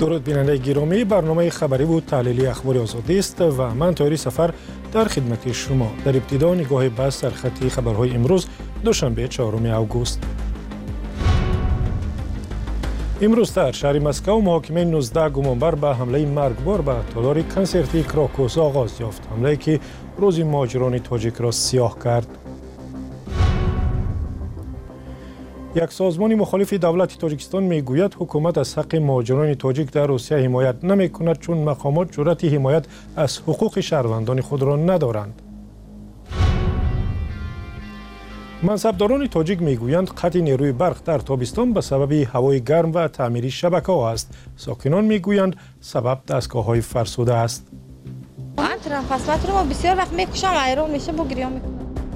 درود بیننده گرامی، برنامه خبری و تحلیلی اخبار آزادی است و من طاهری سفر در خدمت شما. در ابتدا نگاه به سرخط خبرهای امروز دوشنبه 4 اوگوست. امروز در شهر مسکو محاکمه 19 گمانبر به حمله مرگبار به تالار کنسرتی کراکوس آغاز یافت. حمله‌ای که روز مهاجران تاجیک را سیاه کرد. یک سازمان مخالف دولت تاجیکستان میگوید حکومت از حق مهاجران تاجیک در روسیه حمایت نمی‌کند چون مقامات جرأت حمایت از حقوق شهروندان خود را ندارند. منصبداران تاجیک میگویند قطع نیروی برق در تابستان به سبب هوای گرم و تعمیر شبکه‌ها است. ساکنان میگویند سبب دستگاه‌های فرسوده است. فصلات رو بسیار وقت میکشم ایران میشه با گریه میکنم.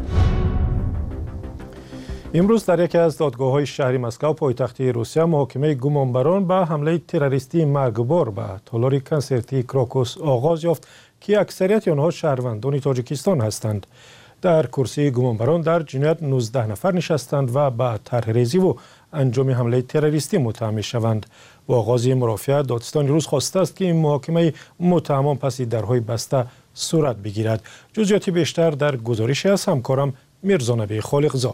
امروز در یکی از دادگاه‌های شهر مسکو پایتخت روسیه محاکمه گمانبران به حمله تروریستی مرگبار به تالار کنسرتی کراکوس آغاز یافت که اکثریت آنها شهروندان تاجیکستان هستند. در کرسی گمانبران در جنایت 19 نفر نشستند و به طرح‌ریزی و انجام حمله تروریستی متهم می‌شوند. با آغاز مرافعه دادستان روس خواسته است که این محاکمه متهمان پس درهای بسته صورت بگیرد. جزئیات بیشتر در گزارش از همکارم میرزا نبی خالقزاد.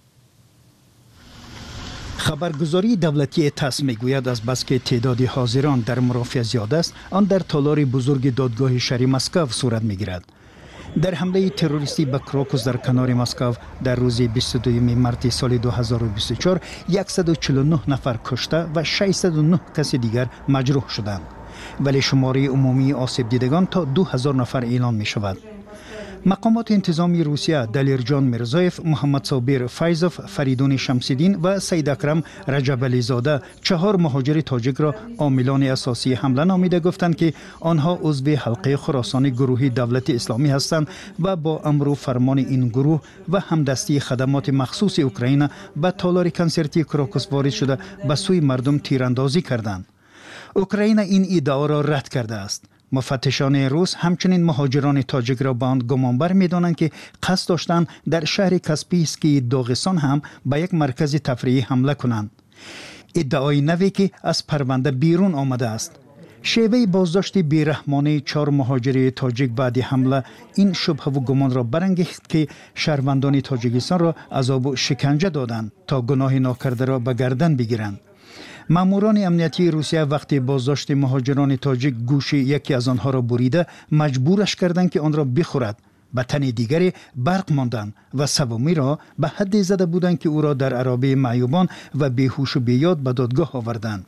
خبرگزاری دولتی تاس میگوید از بس که تعداد حاضران در مرافعه زیاد است، آن در تالار بزرگ دادگاه شهر مسکو صورت میگیرد. در حمله تروریستی به کراکوس در کنار مسکو در روز 22 مارس سال 2024 149 نفر کشته و 609 کس دیگر مجروح شدند، ولی شماره عمومی آسیب دیدگان تا 2000 نفر اعلام می شود. مقامات انتظامی روسیه دلیرجان میرزایف، محمد صابر فیضوف، فریدون شمس‌الدین و سید اکرم رجب‌علی زاده 4 مهاجر تاجیک را عاملان اساسی حمله نامیده گفتند که آنها عضو حلقه خراسان گروهی دولت اسلامی هستند و با امر و فرمان این گروه و همدستی خدمات مخصوص اوکراین به تالار کنسرتی کراکوس وارد شده به سوی مردم تیراندازی کردند. اوکراین این ادعا را رد کرده است. مفتشان روس همچنین مهاجران تاجیک را به آن گمانبر می‌دانند که قصد داشتند در شهر کاسپیسکی داغستان هم به یک مرکز تفریحی حمله کنند. ادعای نوی که از پرونده بیرون آمده است. شیوه بازداشت بیرحمانه 4 مهاجر تاجیک بعد حمله این شبهه و گمان را برانگیخت که شهروندان تاجیکستان را عذاب و شکنجه دادند تا گناه ناکرده را به گردن بگیرند. ماموران امنیتی روسیه وقتی بازداشت مهاجران تاجیک گوش یکی از آنها را بریده مجبورش کردند که آن را بخورد. به تن دیگری برق ماندند و سومی را به حدی زده بودند که او را در عرابه معیوبان و بیهوش و بیاد به دادگاه آوردند.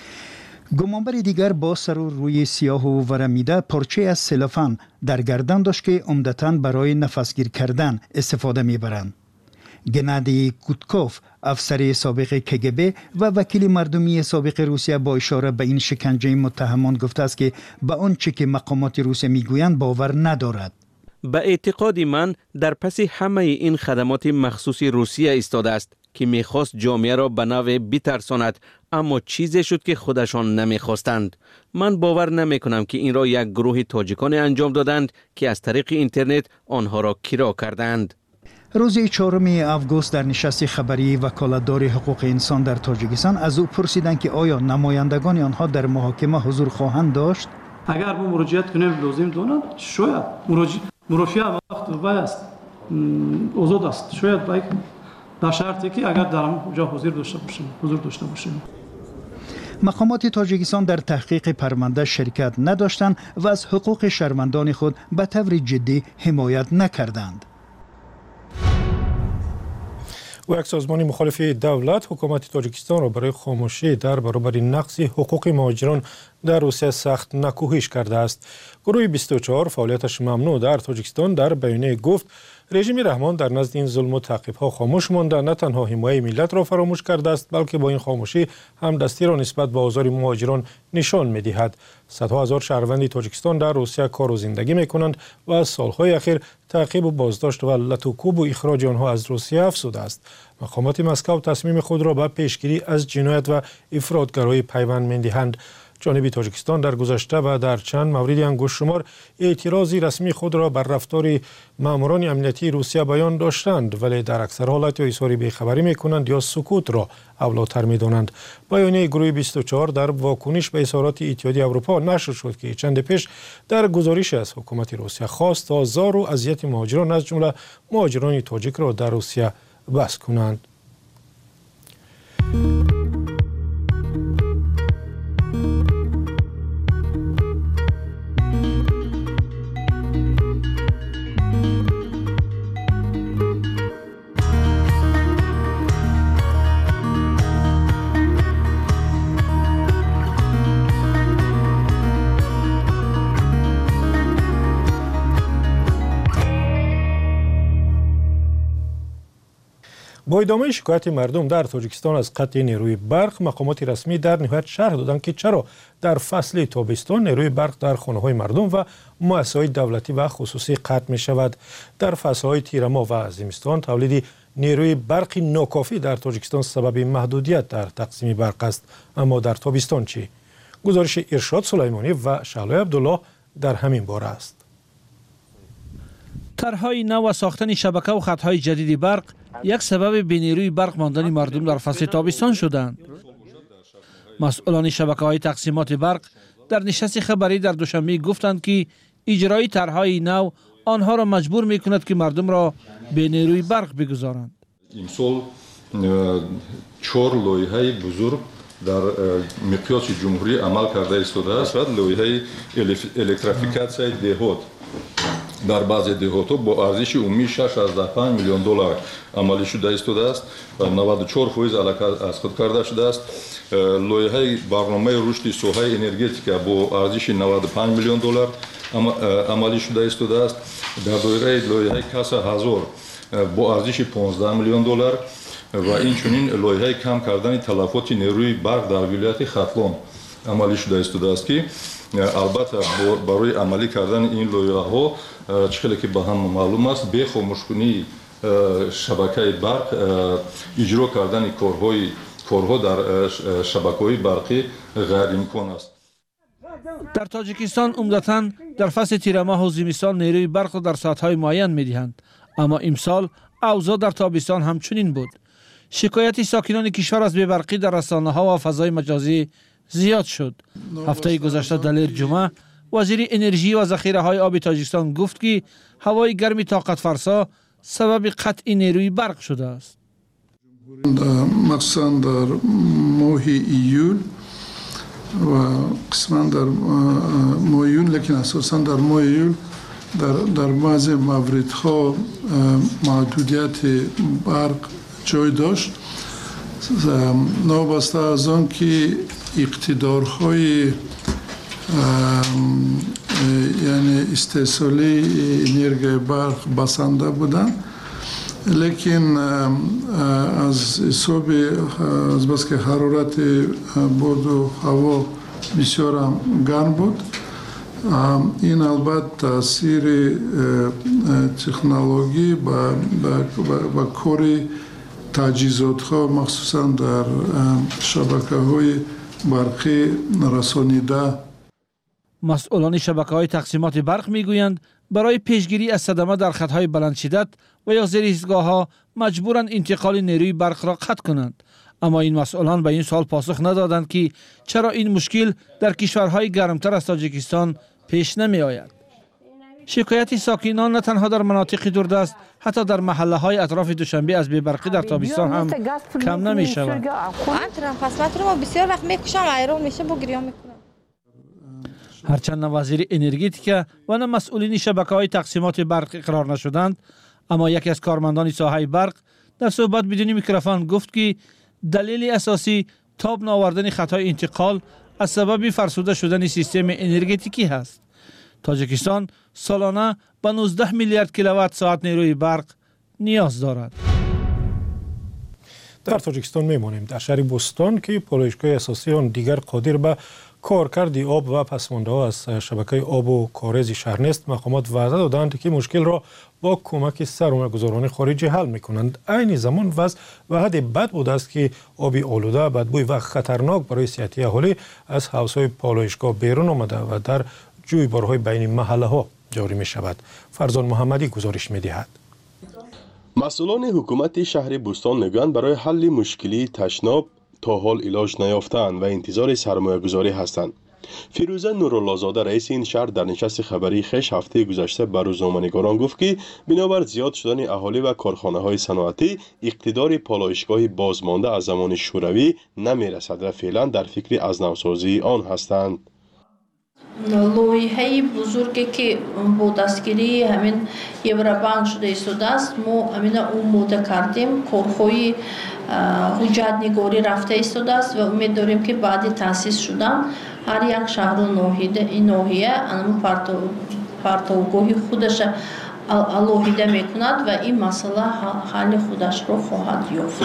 گمانبر دیگر با سر و روی سیاه و ورمیده پارچه از سلوفان در گردن داشت که عمدتاً برای نفسگیر کردن استفاده میبرند. گنادی کوتکوف، افسر سابق کگب و وکیل مردمی سابق روسیه با اشاره به این شکنجه متهمان گفته است که به آنچه که مقامات روسیه میگویند باور ندارد. به اعتقاد من در پس همه این خدمات مخصوص روسیه ایستاده است که میخواست جامعه را به نوع بترساند، اما چیزی شد که خودشان نمیخواستند. من باور نمیکنم که این را یک گروه تاجیکان انجام دادند که از طریق اینترنت آنها را کرا کردند. روز 4 اوگوست در نشست خبری وکالتدار حقوق انسان در تاجیکستان از او پرسیدند که آیا نمایندگان آنها در محاکمه حضور خواهند داشت؟ اگر ما مراجعت کنیم لازم دانند شاید مرافعه وقت وای است آزاد است، شاید در شرطی که اگر در اونجا حضور داشته باشیم. مقامات تاجیکستان در تحقیق پرونده شرکت نداشتند و از حقوق شهروندان خود به طور جدی حمایت نکردند. و یک سازمان مخالف دولت حکومت تاجیکستان را برای خاموشی در برابر نقض حقوق مهاجران در روسیه سخت نکوهش کرده است. گروه 24 فعالیتش ممنوع در تاجیکستان در بیانیه گفت رژیم رحمان در نزد این ظلم و تعقیب‌ها خاموش مانده، نه تنها حمایت ملت را فراموش کرده است بلکه با این خاموشی هم دستی را نسبت به آزار مهاجران نشان می‌دهد. صدها هزار شهروند تاجیکستان در روسیه کار و زندگی می‌کنند و از سال‌های اخیر تعقیب و بازداشت و لطوکوب و اخراج آنها از روسیه افزوده است. مقامات مسکو تصمیم خود را به پیشگیری از جنایت و افراطگرایی پیوند می‌دهند. جانب تاجیکستان در گذشته و در چند مورد انگشت شمار اعتراضی رسمی خود را بر رفتار ماموران امنیتی روسیه بیان داشتند، ولی در اکثر حالات اظهار بیخبری میکنند یا سکوت را اولاتر میدانند. بیانیه گروه 24 در واکنش به اظهارات اتحادیه اروپا نشر شد که چند پیش در گزارش از حکومت روسیه خواست تا زار و اذیت مهاجران از جمله مهاجران تاجیک را در روسیه بس کنند. با ادامه شکایت مردم در تاجیکستان از قطع نیروی برق، مقامات رسمی در نهایت شرح دادند که چرا در فصل تابستان نیروی برق در خانه‌های مردم و مؤسسات دولتی و خصوصی قطع می شود. در فصل‌های تیر ماه و زمستان تولید نیروی برق ناکافی در تاجیکستان سبب محدودیت در تقسیم برق است، اما در تابستان چی؟ گزارش ارشاد سلیمانی و شعله عبدالله در همین باره است. طرح‌های نو و ساختن شبکه و خط‌های جدید برق یک سبب به نیروی برق ماندن مردم در فصل تابستان شدند. مسئولان شبکه‌های تقسیمات برق در نشست خبری در دوشنبه گفتند که اجرای طرح‌های نو آنها را مجبور می‌کند که مردم را به نیروی برق بگذارند. امسال 4 لایحه بزرگ در مقیاس جمهوری عمل کرده ایستاده است و لایحه الکتریفیکاسیای دهات در بعضی دهات‌ها با ارزش عمومی 6.5 میلیون دلار عملی شده ایستاده است و 94% علاقه از خود کرده شده است. لایحه برنامه رشد ساحه انرژتیک با ارزش 95 میلیون دلار عملی شده ایستاده است. در دایره لایحه کسا هزار با ارزش 15 میلیون دلار و اینچنین لایحه کم کردن تلفات نیروی برق در ولایت ختلان عملی شده ایستاده است که البته برای عملی کردن این لایحه‌ها چخیلی که به هم معلوم است به خاموشکنی شبکه برق اجرا کردن کارها در شبکه‌های برقی غیر امکان است. در تاجیکستان عمدتاً در فصل تیر ماه و زمستان نیروی برق را در ساعت‌های معین می‌دهند، اما امسال اوضاع در تابستان همچنین بود. شکایت ساکنان کشور از بی‌برقی در رسانه‌ها و فضای مجازی زیاد شد. هفته گذشته دلیر جمعه وزیر انرژی و ذخیره‌های آب تاجیکستان گفت که هوای گرم طاقت فرسا سبب قطع نیروی برق شده است. مخصوصا در ماه ایول و قسما در ماه یون، لیکن اساسا در ماه ایول در بعضی موردها محدودیت برق جای داشت، نابسته از آن که اقتدارهای یعنی استحصالی انرژی برق بسنده بودند، لیکن از حساب از بس که حرارت باد و هوا بسیار گرم بود، این البته تاثیر تکنولوژی و کار تجهیزات ها مخصوصا در شبکه های برقی رسانیده. مسئولان شبکه‌های تقسیمات برق میگویند برای پیشگیری از صدمه در خط‌های بلند شدت و یا زیر ایستگاه‌ها مجبورند انتقال نیروی برق را قطع کنند، اما این مسئولان به این سوال پاسخ ندادند که چرا این مشکل در کشورهای گرمتر از تاجیکستان پیش نمی آید. شکایت ساکنان نه تنها در مناطق دوردست، حتی در محله‌های اطراف دوشنبه از بی‌برقی در تابستان هم کم نمی شود. فصل رو بسیار وقت میکشم، ایران میشه با گریه میکنم. هرچند نه وزیر انرژتیک و نه مسئولین شبکه‌های تقسیمات برق اقرار نشدند، اما یکی از کارمندان ساحه برق در صحبت بدون میکروفون گفت که دلیل اساسی تاب نآوردن خطای انتقال از سبب فرسوده شدن سیستم انرژتیکی است. تاجیکستان سالانه به 19 میلیارد کیلووات ساعت نیروی برق نیاز دارد. در تاجیکستان میمانیم، در شهر بوستان که پالایشگاه اساسی آن دیگر قادر به کارکردی آب و پسمانده‌ها از شبکه آب و کاریز شهرنست مقامات وعده دادند که مشکل را با کمک سرمایه‌گذاران خارجی حل می‌کنند. عین زمان وضع به حد بد بوده است که آبی آلوده، بدبوی و خطرناک برای صحت اهالی از حوض‌های پالایشگاه بیرون آمده و در جویبارهای بین محله‌ها جاری می‌شود. فرزان محمدی گزارش می‌دهد. مسئولان حکومت شهر بوستان میگویند برای حل مشکلی تشناب تا حال علاج نیافتند و انتظار سرمایه‌گذاری هستند. فیروزه نورالله‌زاده رئیس این شهر در نشست خبری خویش هفته گذشته به روزنامه‌نگاران گفت که بنابر زیاد شدن اهالی و کارخانه‌های صنعتی اقتدار پالایشگاه بازمانده از زمان شوروی نمی‌رسد و فعلا در فکر از نوسازی آن هستند. لوحه‌های بزرگی که با دستگیری همین یورابانک شده ایستاده است، ما همین اماده کردیم، کارهای حجت نگاری رفته ایستاده است و امید داریم که بعد تأسیس شدن هر یک شهر و ناحیه پرتوگاهی خودش الوهیده میکند و این مسئله حل خودش را خواهد یافت.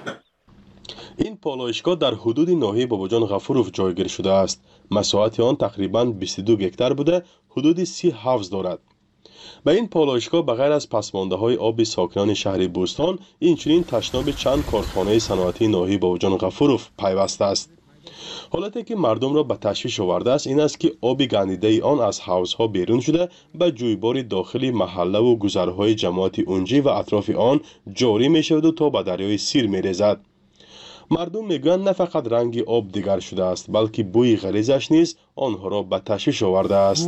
این پالایشگاه در حدود ناحیه باباجان غفوروف جایگیر شده است. مساحت آن تقریباً 22 هکتار بوده، حدود 30 حوض دارد. به این پالایشگاه بغیر از پسمانده‌های آب ساکنان شهر بوستان، اینچنین تشناب چند کارخانه صنعتی ناحیه باباجان غفوروف پیوسته است. حالتی که مردم را به تشویش آورده است این است که آب گندیده آن از حوضها بیرون شده به جویبار داخلی محله و گذرهای جماعت اونجی و اطراف آن جاری می شود و تا به دریای سیر می ریزد. مردم میگویند نه فقط رنگ آب دیگر شده است بلکه بوی غلیظش نیز آنها را به تشویش آورده است.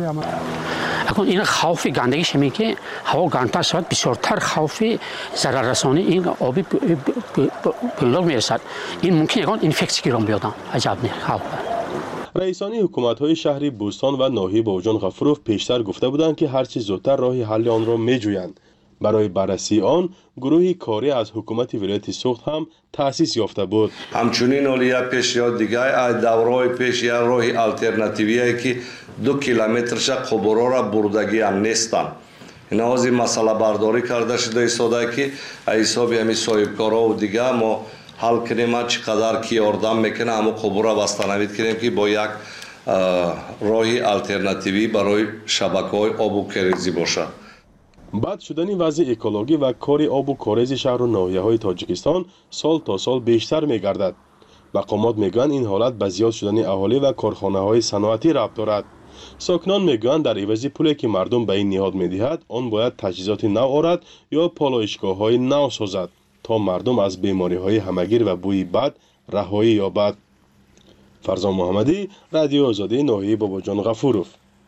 اکنون این خوف گندگیش می که هوا گندتر شود بسیارتر خوف ضرر رسانی این آبی بلوغ میرسد. این ممکن یکان اینفکسی را بیادم عجب نه خوف. رئیسان حکومت‌های شهر بوستان و ناحیه باباجان غفوروف پیشتر گفته بودند که هرچی زودتر راه حل آن را میجویند. برای بررسی آن گروهی کاری از حکومت ولایت سوخت هم تأسیس یافته بود. همچنین اولیه پیش یا دیگه دورای پیش یا راه آلترناتیویی که 2 کیلومترش قبورا را بردگی هم نیستن. اینا از این مسئله برداری کرده شده ایستاده که حساب همین صاحبکارا و دیگه ما حل کنیم چقدر کی یاردم میکنه اما قبورا بستنوید کنیم که با یک راه آلترناتیوی برای شبکه‌های آب و کاریزی باشه. بد شدن وضع اکولوژی و کار آب و کاریز شهر و ناحیه‌های تاجیکستان سال تا سال بیشتر می‌گردد. مقامات میگویند این حالت به زیاد شدن اهالی و کارخانه‌های صنعتی ربط دارد. ساکنان میگویند در عوض پولی که مردم به این نهاد می‌دهد، آن باید تجهیزات نو آورد یا پالایشگاه‌های نو سازد تا مردم از بیماری‌های همگیر و بوی بد رهایی یابد. فرزان محمدی، رادیو آزادی ناحیه باباجان غفوروف.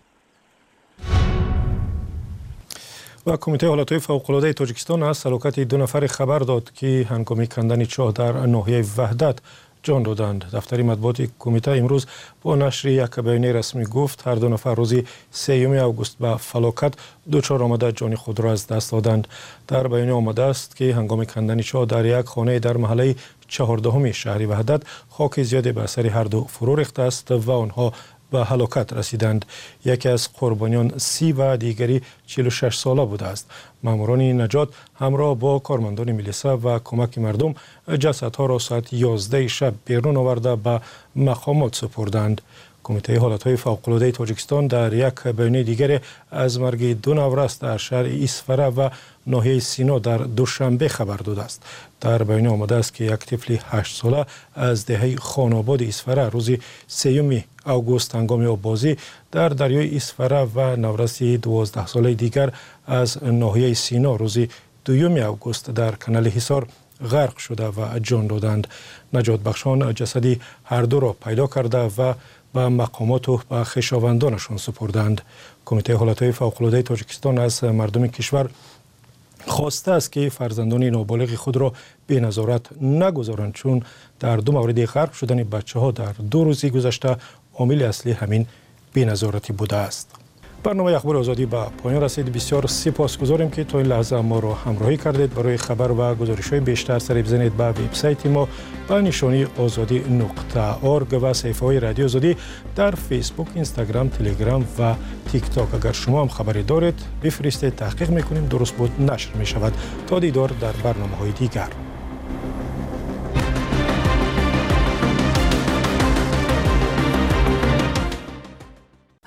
و کمیته حالتهای فوق‌العاده تاجیکستان از هلاکت 2 نفر خبر داد که هنگام کندن چاه در ناحیه وحدت جان دادند. دفتر مطبوعات کمیته امروز با نشر یک بیانیه رسمی گفت هر 2 نفر روز 3 آگوست به فلاکت دچار آمده جان خود را از دست دادند. در بیانیه آمده است که هنگام کندن چاه در یک خانه در محله 14 شهر وحدت خاک زیادی به اثر هر دو فرو ریخته است و آنها به هلاکت رسیدند. یکی از قربانیان 30 و دیگری 46 ساله بوده است. ماموران نجات همراه با کارمندان میلیسا و کمک مردم جسدها را ساعت 11 شب بیرون آورده به مقامات سپردند. کمیته حالتهای فوق‌العاده تاجیکستان در یک بیانیه دیگر از مرگ 2 نورست در شهر ایسفره و ناحیه سینا در دوشنبه خبر داده است. در بیانیه آمده است که یک طفل 8 ساله از دهه خاناباد ایسفره روز 3 آگوست هنگام آببازی در دریای ایسفره و نورست 12 ساله دیگر از ناحیه سینا روز 2 آگوست در کانال حصار غرق شده و جان دادند. نجات بخشان جسدی هر دو را پیدا کرده و به مقامات و به خویشاوندانشان سپردند. کمیته حالتهای فوق‌العاده تاجیکستان از مردم کشور خواسته است که فرزندان نابالغ خود را به نظارت نگذارند چون در 2 مورد غرق شدن بچه‌ها در 2 روز گذشته عامل اصلی همین بی‌نظارتی بوده است. برنامه اخبار آزادی به پایان رسید. بسیار سپاسگزاریم که تا این لحظه ما را همراهی کردید. برای خبر و گزارش‌های بیشتر سر بزنید به وبسایت ما به نشانی azadi.org و صفحه‌های رادیو آزادی در فیسبوک، اینستاگرام، تلگرام و تیک تاک. اگر شما هم خبری دارید بفرستید، تحقیق می‌کنیم، درست بود نشر می‌شود. تا دیدار در برنامه‌های دیگر.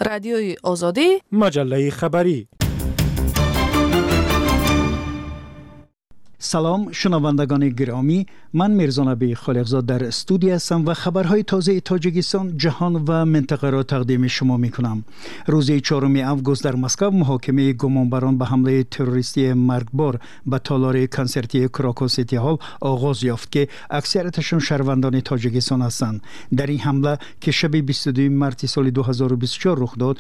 رادیوی آزادی، مجله خبری. سلام شنوندگان گرامی، من میرزا نبی خالقزاد در استودیو هستم و خبرهای تازه تاجیکستان، جهان و منطقه را تقدیم شما می کنم. روز 4 آگوست در مسکو محاکمه گمانبران به حمله تروریستی مرگبار به تالار کنسرتی کراکو سیتی هال آغاز یافت که اکثریتشان شهروندان تاجیکستان هستند. در این حمله که شب 22 مارس سال 2024 رخ داد،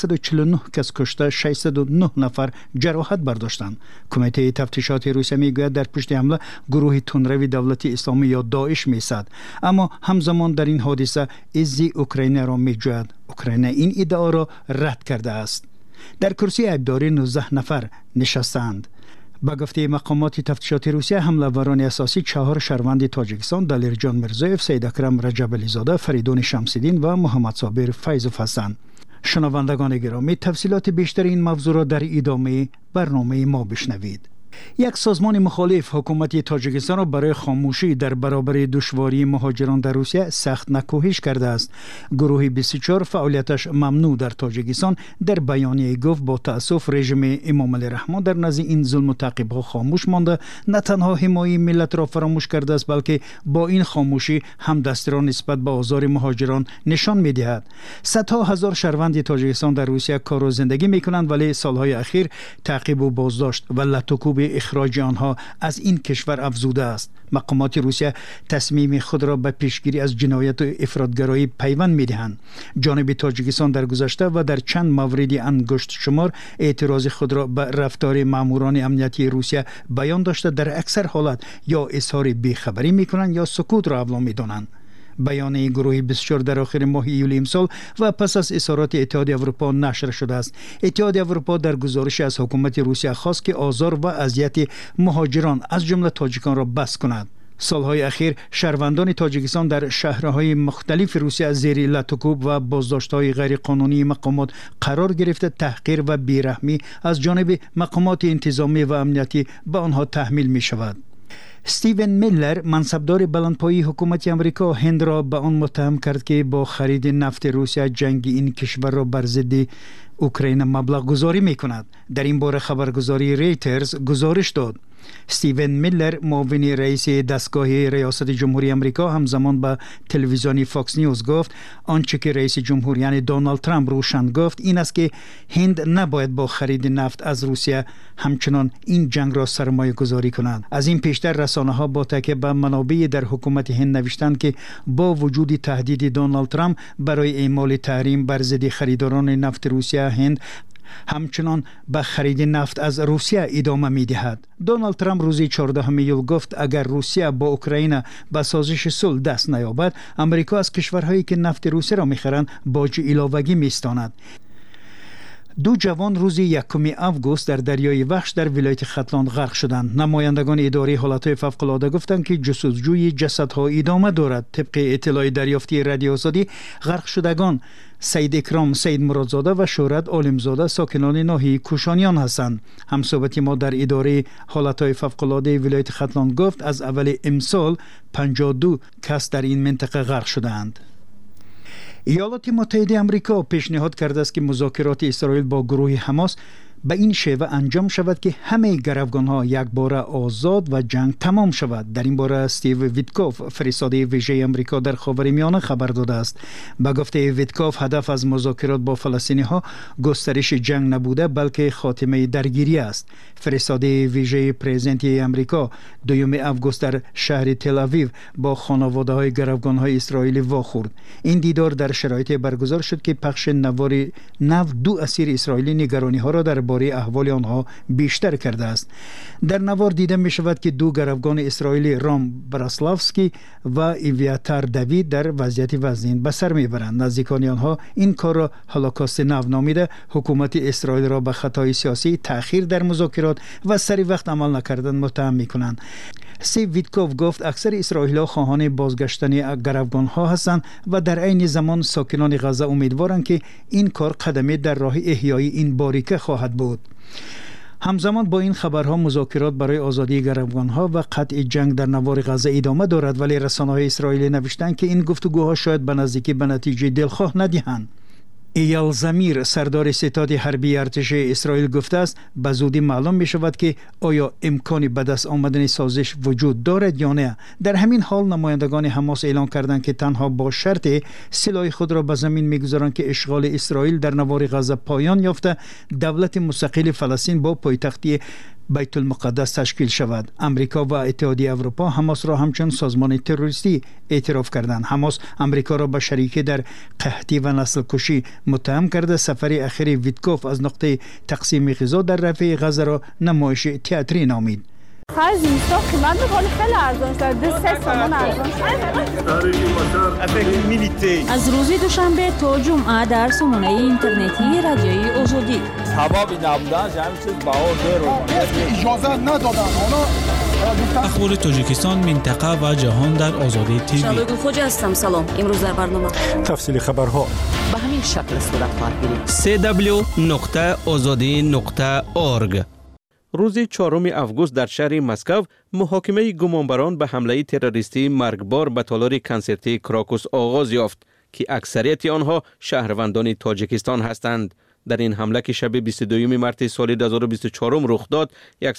149 کس کشته، 609 نفر جراحت برداشتند. کمیته تفتیشات روسیه میگوید در پشت حمله گروه تندروی دولتی اسلامی یا داعش میسد، اما همزمان در این حادثه عزی اوکراین را میجوید. اوکراین این ادعا را رد کرده است. در کرسی عیبداری 19 نفر نشستند. با گفته مقامات تفتیشات روسیه، حمله‌وران اساسی 4 شهروند تاجیکستان، دلیرجان میرزایف، سید اکرم رجب علیزاده، فریدون شمس‌الدین و محمد صابر فیضوف هستند. شنوندگان گرامی، تفصیلات بیشتر این موضوع را در ادامه برنامه ما بشنوید. یک سازمان مخالف حکومت تاجیکستان را برای خاموشی در برابر دشواری مهاجران در روسیه سخت نکوهش کرده است. گروه 24 فعالیتش ممنوع در تاجیکستان در بیانیه گفت با تأسف رژیم امام علی رحمان در نزد این ظلم و تعقیب‌ها خاموش مانده، نه تنها حمایت ملت را فراموش کرده است، بلکه با این خاموشی هم دستی را نسبت به آزار مهاجران نشان می‌دهد. صدها هزار شهروند تاجیکستان در روسیه کار و زندگی می‌کنند، ولی سالهای اخیر تعقیب و بازداشت و لطوکوب اخراج آنها از این کشور افزوده است. مقامات روسیه تصمیم خود را به پیشگیری از جنایت و افراطگرایی پیوند می‌دهند. جانب تاجیکستان در گذشته و در چند مورد انگشت شمار اعتراض خود را به رفتار ماموران امنیتی روسیه بیان داشته، در اکثر حالات یا اظهار بیخبری می‌کنند یا سکوت را اولام می‌دانند. بیانیه گروه 24 در آخر ماه ایول امسال و پس از اظهارات اتحادیه اروپا نشر شده است. اتحادیه اروپا در گزارش از حکومت روسیه خواست که آزار و اذیت مهاجران از جمله تاجیکان را بس کند. سالهای اخیر شهروندان تاجیکستان در شهرهای مختلف روسیه زیر لطوکوب و بازداشت‌های غیرقانونی مقامات قرار گرفته، تحقیر و بیرحمی از جانب مقامات انتظامی و امنیتی به آنها تحمیل می‌شود. استیون میلر، منصبدار بلندپایه حکومت امریکا، هند را به آن متهم کرد که با خرید نفت روسیه جنگ این کشور را بر ضد اوکراین مبلغ گذاری می کند. در این باره خبرگزاری ریترز گزارش داد. استیون میلر، معاون رئیس دستگاه ریاست جمهوری امریکا، همزمان به تلویزیون فاکس نیوز گفت آنچه که رئیس جمهور یعنی دونالد ترامپ روشن گفت این است که هند نباید با خرید نفت از روسیه همچنان این جنگ را سرمایه گذاری کند. از این پیشتر رسانه ها با تکیه به منابع در حکومت هند نوشتند که با وجود تهدید دونالد ترامپ برای اعمال تحریم بر ضد خریداران نفت روسیه، هند همچنان به خرید نفت از روسیه ادامه می دهد. دونالد ترامپ روز 14 ایول گفت اگر روسیه با اوکراین به سازش صلح دست نیابد، امریکا از کشورهایی که نفت روسیه را می‌خرند باج علاوگی می‌ستاند. 2 جوان روز 1 آگوست در دریای وحش در ولایت ختلان غرق شدند. نمایندگان اداره حالتهای فوق‌العاده گفتند که جستجوی جسدها ادامه دارد. طبق اطلاع دریافتی رادیو آزادی، غرق شدگان سید اکرام سید مرادزاده و شهرت عالمزاده ساکنان ناحیه کوشانیان هستند. همصحبت ما در اداره حالتهای فوق‌العاده ولایت ختلان گفت از اول امسال 52 کس در این منطقه غرق شدند. ایالات متحده آمریکا پیشنهاد کرده است که مذاکرات اسرائیل با گروه حماس به این شیوه انجام شود که همه گروگان‌ها یک باره آزاد و جنگ تمام شود. در این باره استیو ویتکوف، فرستاده ویژه آمریکا در خاورمیانه، خبر داده است. به گفته ویتکوف، هدف از مذاکرات با فلسطینی‌ها گسترش جنگ نبوده بلکه خاتمه درگیری است. فرستاده ویژه پرزیدنت آمریکا 2 آگوست در شهر تل آویو با خانواده‌های گروگان‌های اسرائیلی واخورد. این دیدار در شرایطی برگزار شد که پخش نوار 2 اسیر اسرائیلی نگرانی‌ها را در باره احوال آنها بیشتر کرده است. در نوار دیده می شود که 2 گروگان اسرائیلی، رام براسلافسکی و ایویاتار دوید، در وضعیت وزین به سر می برند. نزدیکان آنها این کار را هولوکاست نو نامیده، حکومت اسرائیل را به خطای سیاسی، تأخیر در مذاکرات و سری وقت عمل نکردن متهم می کنند. استیو ویتکوف گفت اکثر اسرائیلی‌ها خواهان بازگشتن گروگان‌ها هستند و در عین زمان ساکنان غزه امیدوارند که این کار قدمی در راه احیای این باریکه خواهد بود. همزمان با این خبرها مذاکرات برای آزادی گروگان‌ها و قطع جنگ در نوار غزه ادامه دارد، ولی رسانه‌های اسرائیلی نوشتند که این گفتگوها شاید به نزدیکی به نتیجه دلخواه ندهند. ایال زمیر سردار ستاد حربی ارتش اسرائیل گفته است به زودی معلوم می شود که آیا امکانی به دست آمدن سازش وجود دارد یا نه. در همین حال نمایندگان حماس اعلام کردند که تنها با شرط سلاح خود را به زمین میگذارند که اشغال اسرائیل در نوار غزه پایان یافته دولت مستقل فلسطین با پایتختی بیت المقدس تشکیل شود. امریکا و اتحادیه اروپا حماس را همچون سازمان تروریستی اعتراف کردند. حماس امریکا را به شریکی در قحطی و نسل کشی متهم کرده. سفر اخیر ویتکوف از نقطه تقسیم غذا در رفح غزه را نمایش تئاتری نامید. خرج اینستا قیمت می‌کنه خیلی ارزان شده 3 تومان ارزان شده. از روز دوشنبه تا جمعه در سامانه اینترنتی رادیوی آزادی حبابی نبودن همین چیز بهار اجازه ندادن اخبار تاجیکستان منطقه و جهان در آزادی تیوی. شادو خوجا هستم. سلام. امروز در برنامه تفصیل خبرها به همین شکل صورت خواهد گرفت. www.azadi.org. روز 4 آگوست در شهر مسکو محاکمه گمانبران به حمله تروریستی مرگبار به تالار کنسرتی کراکوس آغاز یافت که اکثریت آنها شهروندان تاجیکستان هستند. در این حمله که شب 22 مارس سال 2024 رخ داد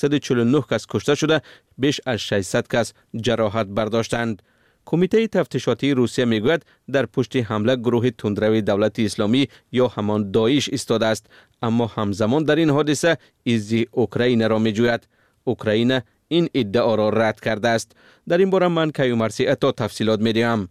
149 کس کشته شده، بیش از 600 کس جراحت برداشتند. کمیته تفتیشاتی روسیه میگوید در پشت حمله گروه تندروی دولت اسلامی یا همان داعش ایستاده است، اما همزمان در این حادثه ایزی اوکراین را میجوید. اوکراین این ادعا را رد کرده است. در این باره من کیومرثی تا تفصیلات میدهم.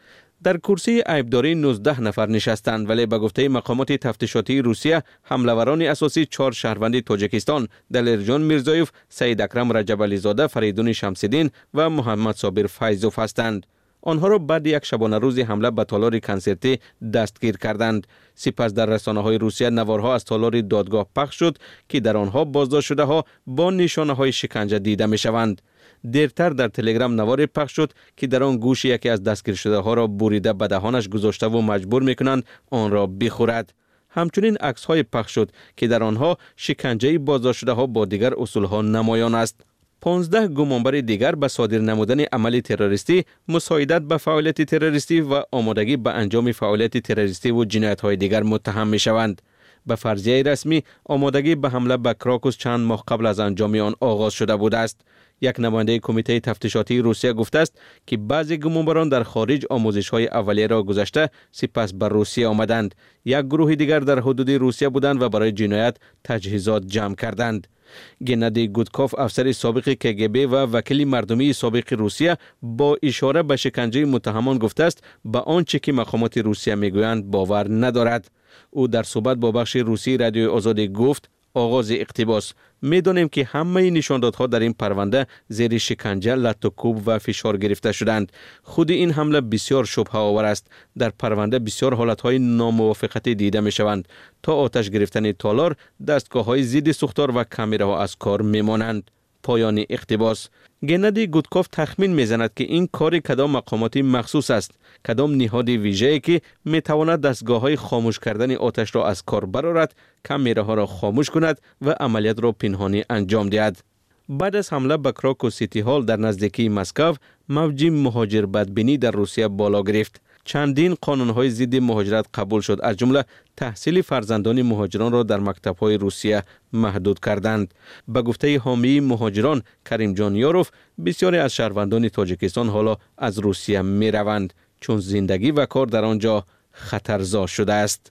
در کرسی عیبداری 19 نفر نشستند، ولی به گفته مقامات تفتیشاتی روسیه حمله‌وران اساسی 4 شهروند تاجیکستان دلیرجان میرزایوف، سید اکرم رجب علی زاده، فریدون شمس‌الدین و محمد صابر فیضوف هستند. آنها را بعد یک شبانه روز حمله به تالار کنسرتی دستگیر کردند. سپس در رسانه‌های روسیه نوارها از تالار دادگاه پخش شد که در آنها بازداشت شده ها با نشانه‌های شکنجه دیده می‌شوند. دیرتر در تلگرام نواری پخش شد که در آن گوش یکی از دستگیر شده ها را بریده به دهانش گذاشته و مجبور می‌کنند آن را بخورد. همچنین عکس‌های پخش شد که در آنها شکنجه بازداشت شده ها با دیگر اصولها نمایان است. 15 گمانبر دیگر به صادر نمودن عمل تروریستی، مساعدت به فعالیت تروریستی و آمادگی به انجام فعالیت تروریستی و جنایت‌های دیگر متهم می‌شوند. به فرضیه رسمی آمادگی به حمله به کراکوس چند ماه قبل از انجام آن آغاز شده بوده است. یک نماینده کمیته تفتیشاتی روسیه گفته است که بعضی گمانبران در خارج آموزش‌های اولیه را گذشته سپس به روسیه آمدند. یک گروه دیگر در حدود روسیه بودند و برای جنایت تجهیزات جمع کردند. گنادی گودکوف، افسر سابق کگب و وکیل مردمی سابق روسیه، با اشاره به شکنجه متهمان گفته است به آنچه که مقامات روسیه میگویند باور ندارد. او در صحبت با بخش روسی رادیو آزادی گفت آغاز اقتباس: میدانیم که همه نشاندادها در این پرونده زیر شکنجه، لط و کوب و فشار گرفته شدند. خود این حمله بسیار شبهه آور است. در پرونده بسیار حالتهای ناموافقتی دیده می شوند. تا آتش گرفتن تالار، دستگاه‌های ضد سوختار و کامراها از کار میمانند. پایان اقتباس. گنادی گودکوف تخمین میزند که این کار کدام مقامات مخصوص است، کدام نهاد ویژه‌ای که میتواند دستگاه‌های خاموش کردن آتش را از کار برآورد، کامراها را خاموش کند و عملیات را پنهانی انجام دهد. بعد از حمله به کراکوس سیتی هال در نزدیکی مسکو، موج مهاجر بدبینی در روسیه بالا گرفت. چندین قانون‌های ضد مهاجرت قبول شد، از جمله تحصیل فرزندان مهاجران را در مکتب‌های روسیه محدود کردند. به گفته حامی مهاجران کریم جان یاروف، بسیاری از شهروندان تاجیکستان حالا از روسیه می‌روند چون زندگی و کار در آنجا خطرزا شده است.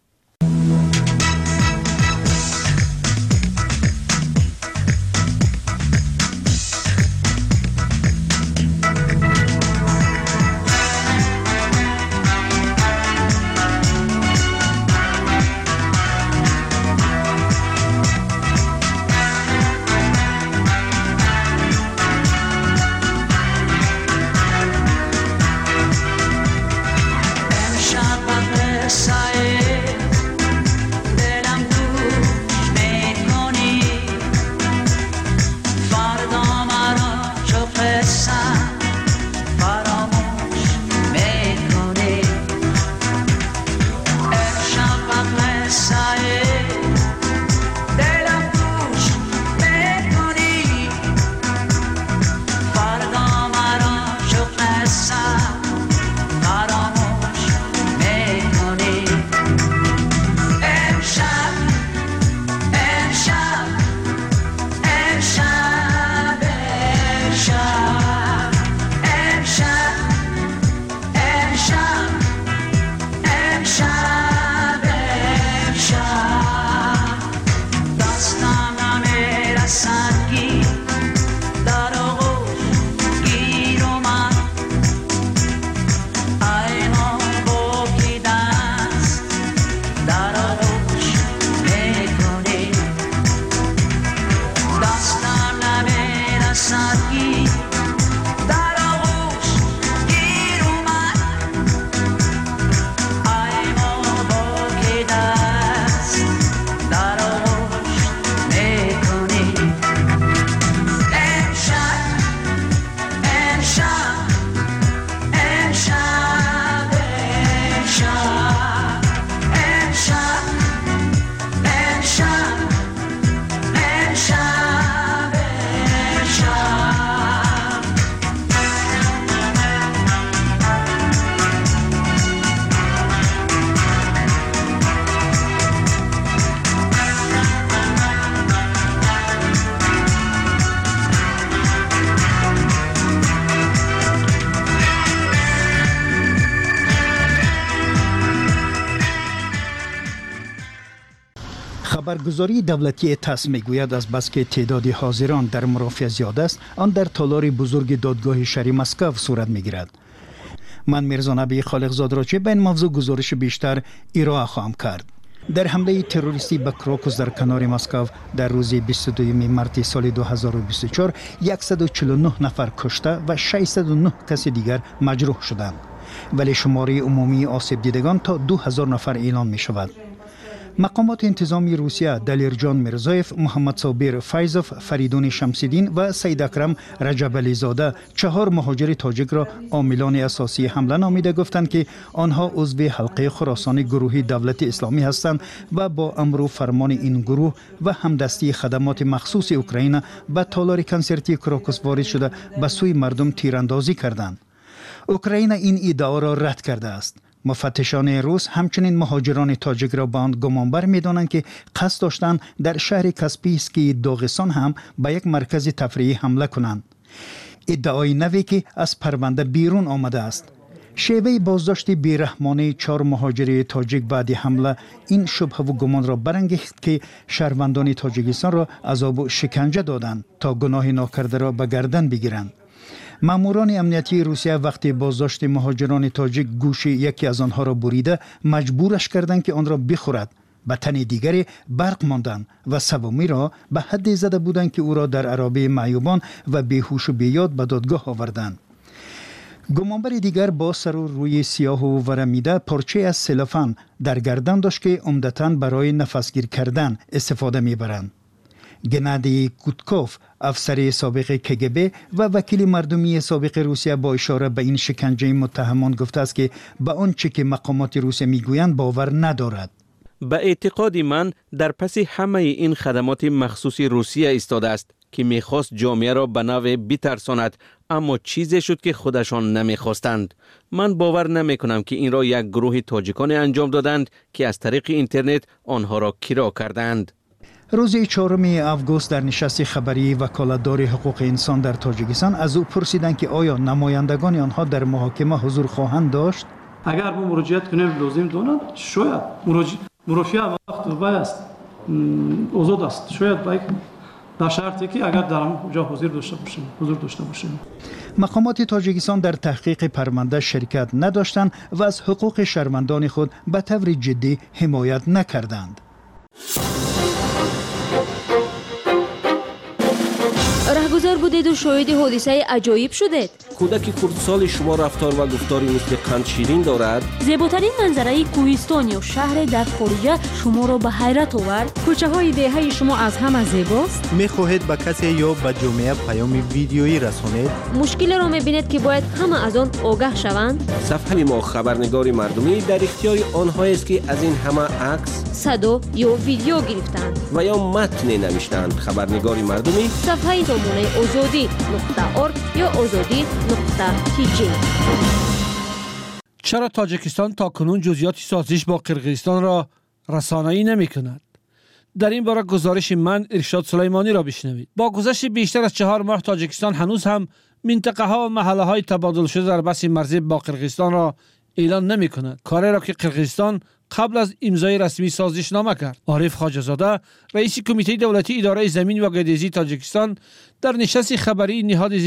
Shab خبرگزاری دولتی تاس میگوید از بس که تعداد حاضران در مرافعه زیاد است، آن در تالار بزرگ دادگاه شهری مسکو صورت میگیرد. من میرزا نبی خالقزاد را چه به این موضوع گزارش بیشتر ارائه خواهم کرد. در حمله تروریستی به کراکوس در کنار مسکو در روز 22 مارس سال 2024 149 نفر کشته و 609 کس دیگر مجروح شدند، ولی شماره عمومی آسیب دیدگان تا 2000 نفر اعلام می شود. مقامات انتظامی روسیه دلیرجان میرزایف، محمد صابر فیضوف، فریدون شمس‌الدین و سید اکرم رجب‌علی زاده 4 مهاجر تاجیک را عاملان اساسی حمله نامیده گفتند که آنها عضو حلقه خراسان گروهی دولت اسلامی هستند و با امر و فرمان این گروه و همدستی خدمات مخصوص اوکراین به تالار کنسرتی کراکوس وارد شده به سوی مردم تیراندازی کردند. اوکراین این ادعا را رد کرده است. مفتشان روس همچنین مهاجران تاجیک را به آن گمانبر می‌دانند که قصد داشتند در شهر کاسپیسکی داغستان هم به یک مرکز تفریحی حمله کنند. ادعای نوی که از پرونده بیرون آمده است. شیوه بازداشت بیرحمانه 4 مهاجر تاجیک بعد حمله این شبهه و گمان را برانگیخت که شهروندان تاجیکستان را عذاب و شکنجه دادند تا گناه ناکرده را به گردن بگیرند. ماموران امنیتی روسیه وقتی بازداشت مهاجران تاجیک گوش یکی از آنها را بریده مجبورش کردند که آن را بخورد. به تن دیگری برق ماندند و سومی را به حد زده بودند که او را در عرابه معیوبان و بیهوش و بیاد به دادگاه آوردند. گمانبر دیگر با سر و روی سیاه و ورمیده پارچه از سلوفان در گردن داشت که عمدتاً برای نفسگیر کردن استفاده میبرند. گنادی کوتکوف، افسر سابق کگب و وکیل مردمی سابق روسیه با اشاره به این شکنجه متهمان گفته است که به آنچه که مقامات روسیه میگویند باور ندارد. به اعتقاد من در پس همه این خدمات مخصوص روسیه ایستاده است که میخواست جامعه را به نوع بترساند، اما چیزی شد که خودشان نمیخواستند. من باور نمیکنم که این را یک گروه تاجیکان انجام دادند که از طریق اینترنت آنها را کرا کردند. روز 4 آگوست در نشست خبری وکالتدار حقوق انسان در تاجیکستان از او پرسیدند که آیا نمایندگان آنها در محاکمه حضور خواهند داشت؟ اگر ما مراجعت کنیم لازم دانند شاید مرافعه وقت وای است آزاد است، شاید در شرطی که اگر در اونجا حضور داشته باشیم. مقامات تاجیکستان در تحقیق پرونده شرکت نداشتند و از حقوق شهروندان خود به طور جدی حمایت نکردند. رهگذر بودید و شاهد حادثه عجایب شدید. کودک کردسال شما رفتار و گفتاری مثل قند شیرین دارد. زیباترین منظره کوهستان یا شهر در خارجه شما را به حیرت آورد. کوچه های دهه شما از همه زیباست. میخواهید به کسی یا به جامعه پیام ویدیویی رسانید؟ مشکل را میبینید که باید همه از آن آگاه شوند. صفحه ما خبرنگار مردمی در اختیار آنهایی است که از این همه عکس، صدا یا ویدیو گرفتند و یا متن نوشتند. خبرنگار مردمی صفحه سامانه azadi.org یا azadi.tj. چرا تاجیکستان تا کنون جزئیات سازش با قرقیزستان را رسانه‌ای نمی‌کند؟ در این باره گزارش من ارشاد سلیمانی را بشنوید. با گذشت بیشتر از 4 ماه تاجیکستان هنوز هم منطقه ها و محله های تبادل شده در بس مرزی با قرقیزستان را اعلان نمی‌کند. کاری را که قرقیزستان قبل از امضای رسمی سازشنامه کرد. عارف خواجه‌زاده رئیس کمیته دولتی اداره زمین و گردیزی تاجیکستان در نشست خبری نهاد